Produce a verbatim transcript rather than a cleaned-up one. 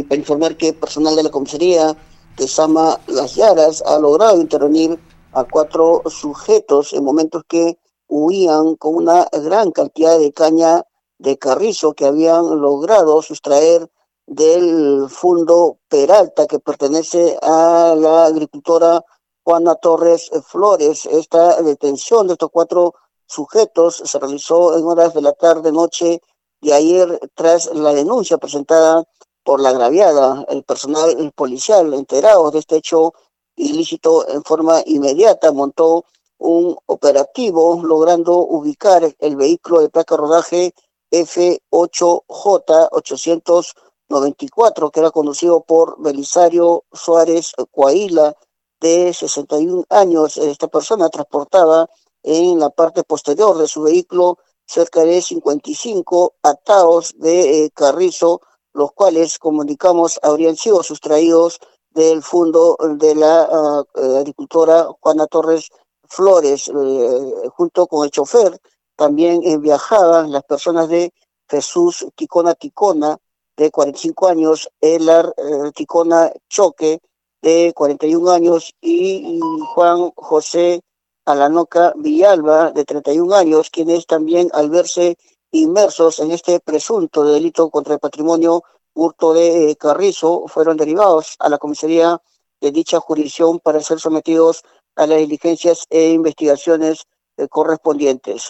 para informar que personal de la comisaría de Sama Las Llaras ha logrado intervenir a cuatro sujetos en momentos que huían con una gran cantidad de caña de carrizo que habían logrado sustraer del Fundo Peralta, que pertenece a la agricultora Juana Torres Flores. Esta detención de estos cuatro sujetos se realizó en horas de la tarde-noche de ayer tras la denuncia presentada por la agraviada. El personal policial, enterados de este hecho ilícito, en forma inmediata montó un operativo logrando ubicar el vehículo de placa rodaje F ocho J ochocientos noventa y cuatro, que era conducido por Belisario Suárez Coahuila, de sesenta y un años. Esta persona transportaba en la parte posterior de su vehículo cerca de cincuenta y cinco ataos de eh, carrizo, los cuales, como indicamos, habrían sido sustraídos del fondo de la uh, agricultora Juana Torres Flores. Eh, junto con el chofer también eh, viajaban las personas de Jesús Ticona Ticona, de cuarenta y cinco años, Elar eh, Ticona Choque, de cuarenta y un años, y, y Juan José Alanoca Villalba, de treinta y un años, quienes también, al verse inmersos en este presunto delito contra el patrimonio, hurto de eh, carrizo, fueron derivados a la comisaría de dicha jurisdicción para ser sometidos a las diligencias e investigaciones eh, correspondientes.